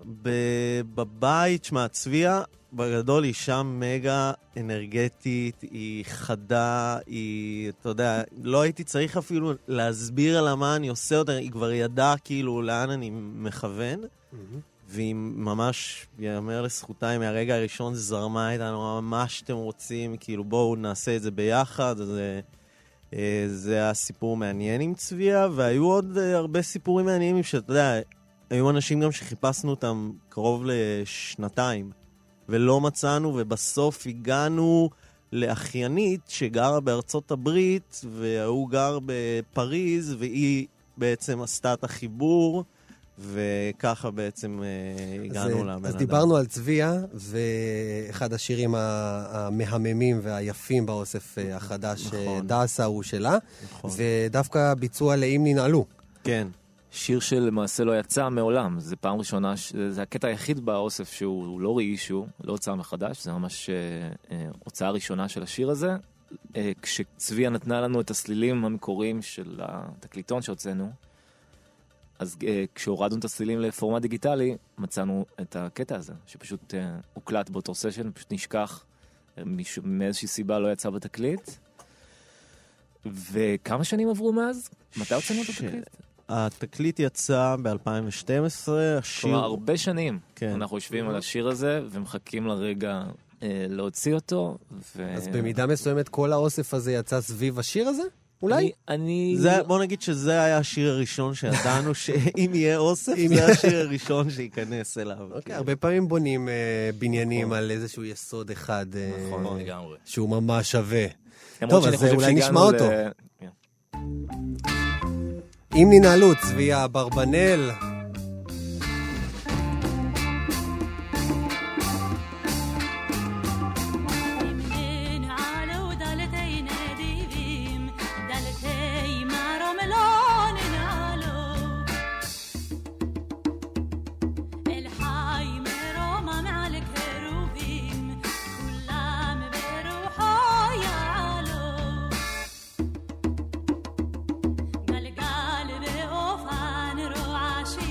בבית, שמה, צביה, בגדול היא שם מגה אנרגטית, היא חדה, היא, אתה יודע, לא הייתי צריך אפילו להסביר על מה אני עושה אותה, היא כבר ידעה, כאילו, לאן אני מכוון, והיא ממש, יאמר לזכותה, מהרגע הראשון זרמה איתנו, מה שאתם רוצים, כאילו בואו נעשה את זה ביחד, זה, זה הסיפור מעניין עם צביה, והיו עוד הרבה סיפורים מעניינים שאתה יודע, היו אנשים גם שחיפשנו אותם קרוב לשנתיים, ולא מצאנו, ובסוף הגענו לאחיינית שגרה בארצות הברית, והוא גר בפריז, והיא בעצם עשתה את החיבור, וככה בעצם הגענו לבן אדם. אז דיברנו על צביה, ואחד השירים המהממים והיפים באוסף החדש, דאסה הוא שלה, ודווקא ביצוע לאם ננעלו. כן. שיר שלמעשה לא יצא מעולם, זה פעם ראשונה, זה הקטע היחיד באוסף שהוא לא ראישו, לא הוצא מחדש, זה ממש הוצאה ראשונה של השיר הזה, כשצביה נתנה לנו את הסלילים המקוריים של התקליטון שהוצאנו, אז uh, כשהורדנו את הסלילים לפורמט דיגיטלי, מצאנו את הקטע הזה, שפשוט uh, הוקלט באותו סשן, פשוט נשכח, מישהו, מאיזושהי סיבה לא יצא בתקליט. וכמה שנים עברו מאז? מתי הוצאנו את התקליט? התקליט יצא ב-אלפיים ושתים עשרה, השיר... כלומר, הרבה שנים. כן. אנחנו יושבים על השיר הזה, ומחכים לרגע uh, להוציא אותו. ו... אז במידה מסוימת כל האוסף הזה יצא סביב השיר הזה? אולי? אני, אני... זה, בוא נגיד שזה היה השיר הראשון שידענו שאם יהיה אוסף, זה השיר הראשון שייכנס אליו. אוקיי, הרבה פעמים בונים בניינים על איזשהו יסוד אחד שהוא ממש שווה. טוב, אז אולי נשמע אותו. אם ננעלו, צביה אברבנאל. قلقال بأوفان روعاشي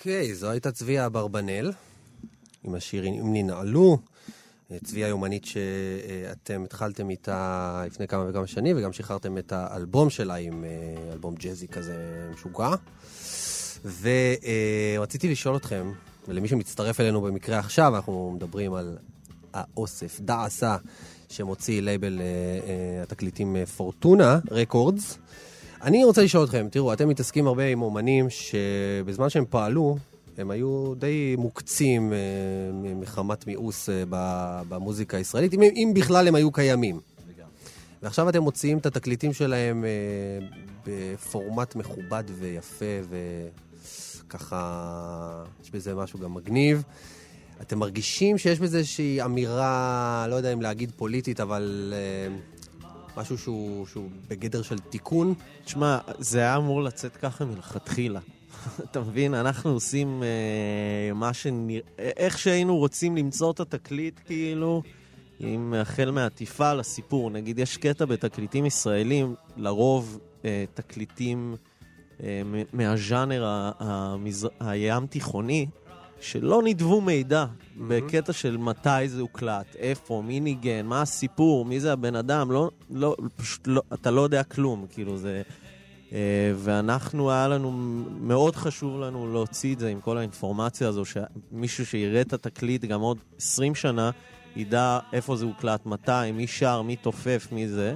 אוקיי, זו הייתה צביה אברבנאל, עם השיר אם ננעלו. צביה יומנית שאתם התחלתם איתה לפני כמה וכמה שנים, וגם שחררתם את האלבום שלה עם אלבום ג'זי כזה משוגע. ורציתי לשאול אתכם, ולמי שמצטרף אלינו במקרה עכשיו, אנחנו מדברים על האוסף דעשה, שמוציא לייבל התקליטים פורטונה רקורדס. אני רוצה לשאול אתכם, תראו, אתם מתעסקים הרבה עם אומנים שבזמן שהם פעלו, הם היו די מוקצים מחמת מיאוס במוזיקה הישראלית, אם, אם בכלל הם היו קיימים. ועכשיו אתם מוציאים את התקליטים שלהם בפורמט מכובד ויפה, וככה יש בזה משהו גם מגניב. אתם מרגישים שיש בזה איזושהי אמירה, לא יודע אם להגיד פוליטית, אבל משהו שהוא, שהוא בגדר של תיקון? תשמע, זה היה אמור לצאת ככה מלכתחילה. אתה מבין, אנחנו עושים אה, מה שנראה, איך שהיינו רוצים למצוא את התקליט, כאילו, עם החל מהעטיפה לסיפור. נגיד, יש קטע בתקליטים ישראלים, לרוב אה, תקליטים אה, מהז'אנר המזר... הים תיכוני, שלא נדבו מידע mm-hmm. בקטע של מתי זה הוקלט, איפה, מי ניגן, מה הסיפור, מי זה הבן אדם, לא, לא, פשוט לא, אתה לא יודע כלום, כאילו זה... ואנחנו, היה לנו, מאוד חשוב לנו להוציא את זה עם כל האינפורמציה הזו, שמישהו שיראה את התקליט גם עוד עשרים שנה, ידע איפה זה הוקלט, מתי, מי שר, מי תופף, מי זה.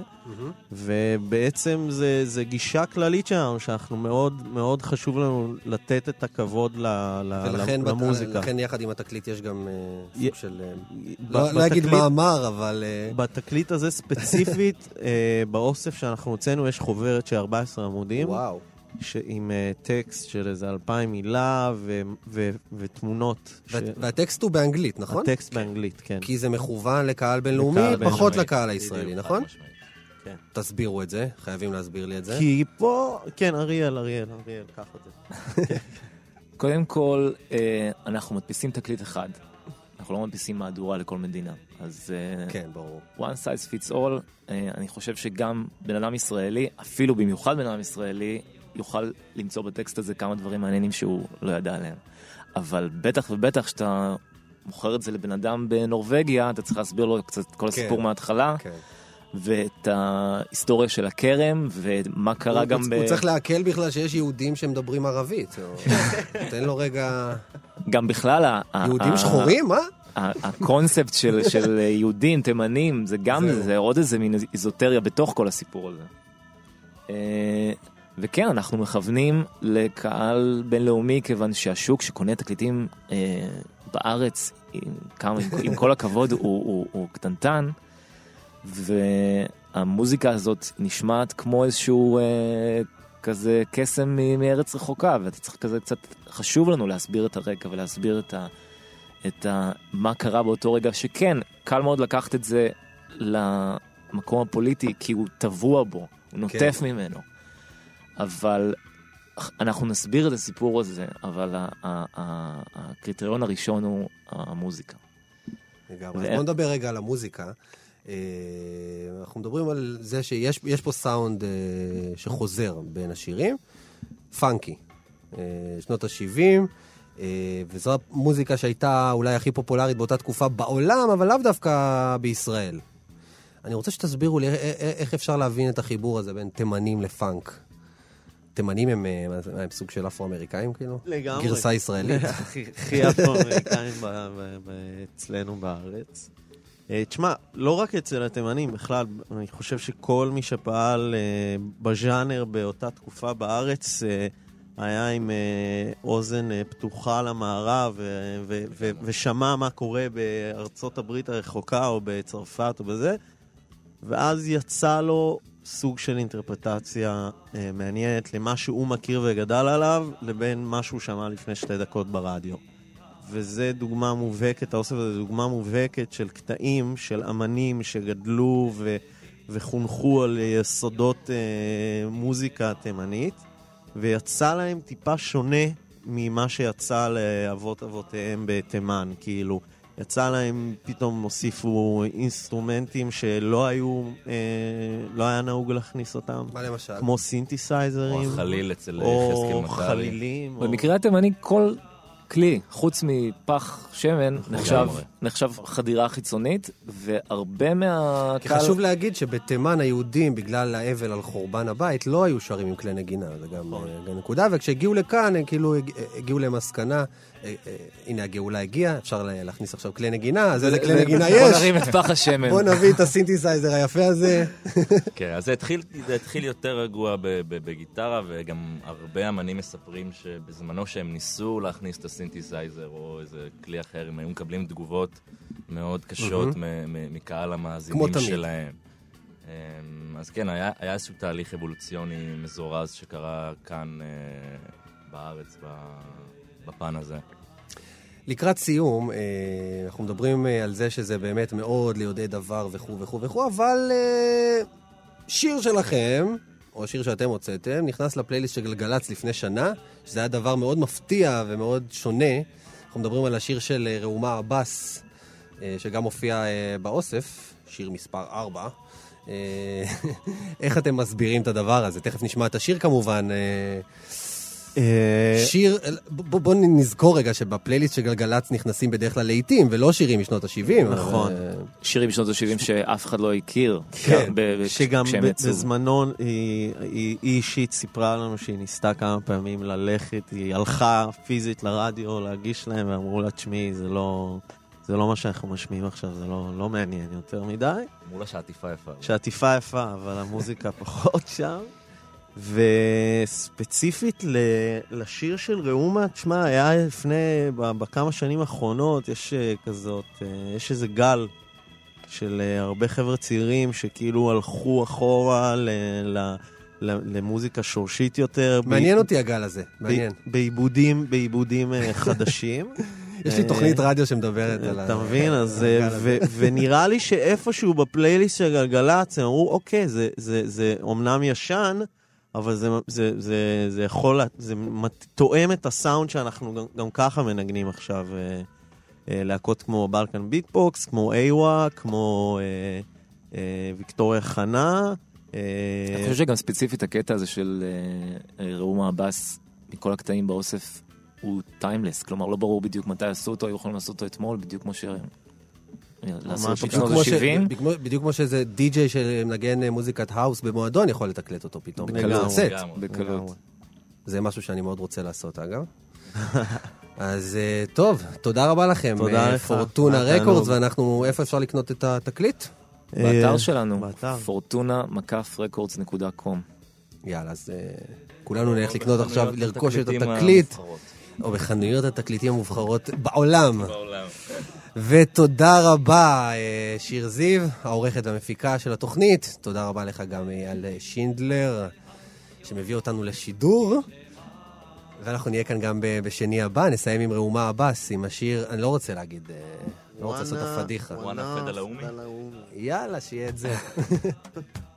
ובעצם זה, זה גישה כללית שלנו, שאנחנו מאוד, מאוד חשוב לנו לתת את הכבוד ל, ל, ולכן למוזיקה. ולכן יחד עם התקליט יש גם uh, סוג של... לא להגיד מאמר, אבל... Uh... בתקליט הזה ספציפית, uh, באוסף שאנחנו הוצאנו, יש חוברת של ארבעה עשר עמודים. וואו. עם uh, טקסט של איזה אלפיים מילה ו- ו- ותמונות. ש... והטקסט הוא באנגלית, נכון? הטקסט באנגלית, כן. כי זה מכוון לקהל בינלאומי, פחות לקהל הישראלי, נכון? כן. תסבירו את זה, חייבים להסביר לי את זה. כי פה, כן, אריאל, אריאל, אריאל, קח את זה. קודם כל, אנחנו מדפיסים תקליט אחד. אנחנו לא מדפיסים מהדורה לכל מדינה. אז... כן, ברור. one size fits all, אני חושב שגם בן אדם ישראלי, אפילו במיוחד בן אדם ישראלי, יוכל למצוא בטקסט הזה כמה דברים מעניינים שהוא לא ידע עליהם. אבל בטח ובטח שאתה מוכר את זה לבן אדם בנורווגיה, אתה צריך להסביר לו קצת כל הסיפור מההתחלה, ואת ההיסטוריה של הכרם, ומה קרה גם ב... הוא צריך להקל בכלל שיש יהודים שמדברים ערבית. תן לו רגע... גם בכלל... יהודים שחורים, מה? הקונספט של יהודים, תימנים, זה גם, זה עוד איזה מין איזוטריה בתוך כל הסיפור הזה. וכן, אנחנו מכוונים לקהל בינלאומי, כיוון שהשוק שקונה תקליטים אה, בארץ, עם, כמה, עם כל הכבוד, הוא, הוא, הוא קטנטן, והמוזיקה הזאת נשמעת כמו איזשהו אה, כזה קסם מארץ רחוקה, ואתה צריך כזה קצת, חשוב לנו להסביר את הרקע ולהסביר את, ה, את ה, מה קרה באותו רגע, שכן, קל מאוד לקחת את זה למקום הפוליטי, כי הוא טבוע בו, הוא נוטף כן. ממנו. אבל אנחנו נסביר את הסיפור הזה, אבל הקריטריון הראשון הוא המוזיקה. לגמרי. אז בוא נדבר רגע על המוזיקה. אנחנו מדברים על זה שיש פה סאונד שחוזר בין השירים, פאנקי, שנות ה-שבעים, וזו המוזיקה שהייתה אולי הכי פופולרית באותה תקופה בעולם, אבל לאו דווקא בישראל. אני רוצה שתסבירו לי איך אפשר להבין את החיבור הזה בין תימנים לפאנק. תימנים הם, הם סוג של אפרו-אמריקאים, כאילו? לגמרי. גרסה ישראלית. הכי אפרו-אמריקאים אצלנו בארץ. תשמע, לא רק אצל התימנים, בכלל, אני חושב שכל מי שפעל בז'אנר באותה תקופה בארץ, היה עם אוזן פתוחה למערב, ושמע מה קורה בארצות הברית הרחוקה, או בצרפת, או בזה, ואז יצא לו סוג של אינטרפרטציה אה, מעניינת למה שהוא מכיר וגדל עליו, לבין מה שהוא שמע לפני שתי דקות ברדיו. וזה דוגמה מובהקת, האוסף הזה דוגמה מובהקת של קטעים, של אמנים שגדלו ו- וחונכו על יסודות אה, מוזיקה תימנית, ויצא להם טיפה שונה ממה שיצא לאבות אבותיהם בתימן, כאילו. יצא להם, פתאום הוסיפו אינסטרומנטים שלא היו, אה, לא היה נהוג להכניס אותם. מה למשל? כמו סינתסייזרים. או חליל אצל חזקי מטרי. או חלילים. במקרה התימני, כל הכלי, חוץ מפח שמן, נחשב, לגמרי. נחשב חדירה חיצונית, והרבה מה... כי חשוב להגיד שבתימן היהודים, בגלל האבל על חורבן הבית, לא היו שרים עם כלי נגינה, זה גם אה, נקודה, וכשהגיעו לכאן, הם כאילו הג- הגיעו למסקנה, אה, אה, הנה הגאולה הגיעה, אפשר לה- להכניס עכשיו כלי נגינה, אז איזה כלי נגינה בוא יש? נרים את פח השמן. בוא נביא את הסינתסייזר היפה הזה. כן, אז זה התחיל, זה התחיל יותר רגוע ב- ב- בגיטרה, וגם הרבה אמנים מספרים שבזמנו שהם ניסו להכניס את הסינתסייזר או איזה כלי אחר, הם היו מקבלים תגובות מאוד קשות מ- מ- מקהל כמו המאזינים תמיד. שלהם. אמ, אז כן, היה, היה איזשהו תהליך אבולוציוני מזורז שקרה כאן אה, בארץ, ב- בפן הזה. לקראת סיום, אה, אנחנו מדברים אה, על זה שזה באמת מאוד ליודעי דבר וכו' וכו' וכו', אבל אה, שיר שלכם, או שיר שאתם הוצאתם, נכנס לפלייליסט של גלגלץ לפני שנה, שזה היה דבר מאוד מפתיע ומאוד שונה. אנחנו מדברים על השיר של אה, ראומה עבאס, אה, שגם הופיע אה, באוסף, שיר מספר ארבע. אה, איך אתם מסבירים את הדבר הזה? תכף נשמע את השיר כמובן. אה, אה, שיר, בוא, בוא נזכור רגע שבפלייליסט של גלגלץ נכנסים בדרך כלל לעיתים, ולא שירים משנות ה-שבעים. נכון. שירים בשנות ה-שבעים שאף אחד לא הכיר. כן, ב- ב- שגם כשהם ב- יצאו. בזמנו היא, היא, היא אישית סיפרה לנו שהיא ניסתה כמה פעמים ללכת, היא הלכה פיזית לרדיו להגיש להם ואמרו לה, תשמעי, זה לא, זה לא מה שאנחנו משמיעים עכשיו, זה לא, לא מעניין יותר מדי. אמרו לה שעטיפה יפה. שעטיפה יפה, אבל המוזיקה פחות שם. וספציפית ל- לשיר של ראומה, תשמע, היה לפני, ב- בכמה שנים האחרונות, יש אה, כזאת, אה, יש איזה גל של אה, הרבה חבר'ה צעירים שכאילו הלכו אחורה ל- ל- ל- למוזיקה שורשית יותר. מעניין ב- אותי הגל הזה, ב- מעניין. בעיבודים, בעיבודים אה, חדשים. יש לי אה, תוכנית רדיו שמדברת על ה... אתה מבין? אז הגל אה, הזה. ו- ונראה לי שאיפשהו בפלייליסט של גלגלצ, הם אמרו, אוקיי, זה- זה זה אומנם ישן, אבל זה, זה, זה, זה יכול, זה מת- תואם את הסאונד שאנחנו גם, גם ככה מנגנים עכשיו. אה, אה, להקות כמו בלקן ביטבוקס, כמו איווה, כמו אה, אה, ויקטוריה חנה. אה, אני חושב שגם ספציפית הקטע הזה של אה, אה, ראומה עבאס, מכל הקטעים באוסף, הוא טיימלס. כלומר, לא ברור בדיוק מתי עשו אותו, היו יכולים לעשות אותו אתמול, בדיוק כמו ש... לעשות ממש, בשנות בדיוק כמו ש- ה-שבעים. בדיוק- בדיוק כמו שזה די-ג'יי שמנגן אה, מוזיקת האוס במועדון יכול לתקלט אותו פתאום. לגמרי. בסט. לגמרי. בקלות. זה משהו שאני מאוד רוצה לעשות, אגב. אז אה, טוב, תודה רבה לכם. תודה אה, לך. פורטונה היה רקורדס, תענוג. ואנחנו, איפה אפשר לקנות את התקליט? באתר אה, שלנו, באתר. פורטונה מקף רקורדס נקודה קום. יאללה, אז אה, כולנו נלך לקנות עכשיו, בחנויות לרכוש את התקליטים התקליט, המובחרות. או בחנויות התקליטים המובחרות בעולם. בעולם. ותודה רבה, אה, שיר זיו, העורכת והמפיקה של התוכנית. תודה רבה לך גם אייל שינדלר, שמביא אותנו לשידור. ואנחנו נהיה כאן גם ב- בשני הבא, נסיים עם ראומה עבאס, עם השיר, אני לא רוצה להגיד, אה, לא רוצה לעשות את הפדיחה. וואנה פדל האומי. יאללה, שיהיה את זה.